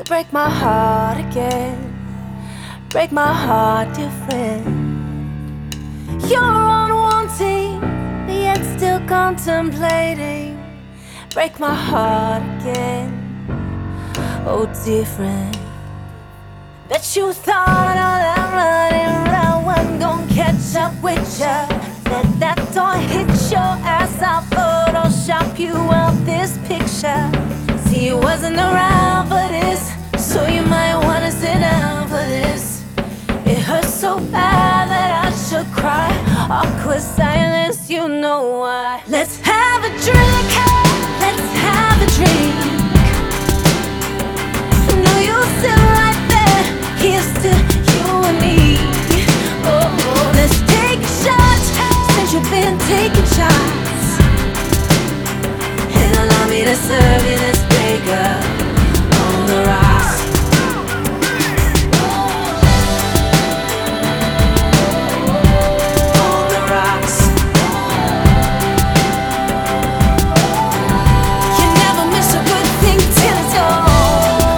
to break my heart again, break my heart, dear friend. You're unwanting, yet still contemplating, break my heart again, oh dear friend. Bet you thought all that running around wasn't gonna catch up with ya. Let that door hit your ass, I'll Photoshop you out this picture. See, you wasn't around for this, so you might wanna sit down for this. It hurts so bad that I should cry. Awkward silence, you know why. Let's have a drink, let's have a drink. No, you sit right there, here's to you and me. Oh, let's take a shot, since you've been taking shots. And allow me to serve you this breaker on the rocks. On the rocks. You never miss a good thing till it's gone.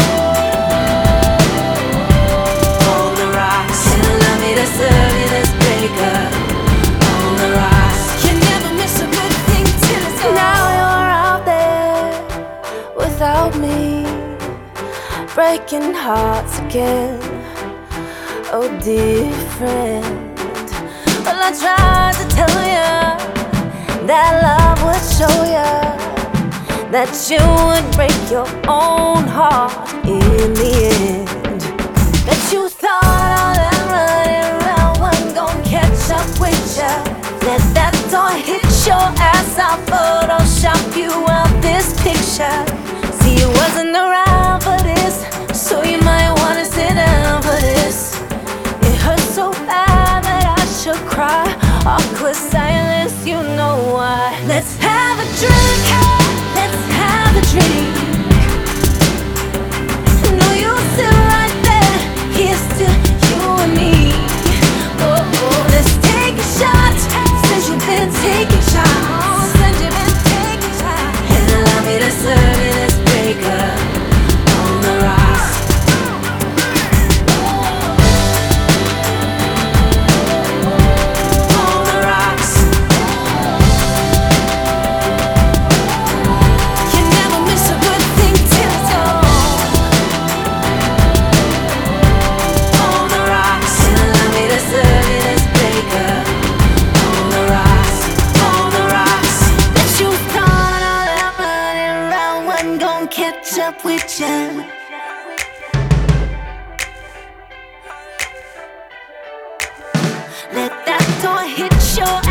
On the rocks. And allow me to serve you this breaker on the rocks. You never miss a good thing till it's gone. Now you're out there without me, breaking hearts again, oh dear friend. Well, I tried to tell ya that love would show ya that you would break your own heart in the end. That you thought all that running around wasn't gonna catch up with ya. Let that door hit your ass, I'll Photoshop you out this picture. See, you wasn't around for this, so you might wanna sit down for this. It hurts so bad that I should cry. Awkward silence, you know why. Let's have a drink, let's have a drink. No, you sit right there, here's to you and me. Oh, let's take a shot, since you've been taking shots. Since you've been taking shots. And allow me to serve you this breaker on the rocks. On the rocks. You never miss a good thing till it's gone. On the rocks. And allow me to serve you this breaker on the rocks. On the rocks. Bet you thought all that running around wasn't gonna catch up with ya. Let that door hit your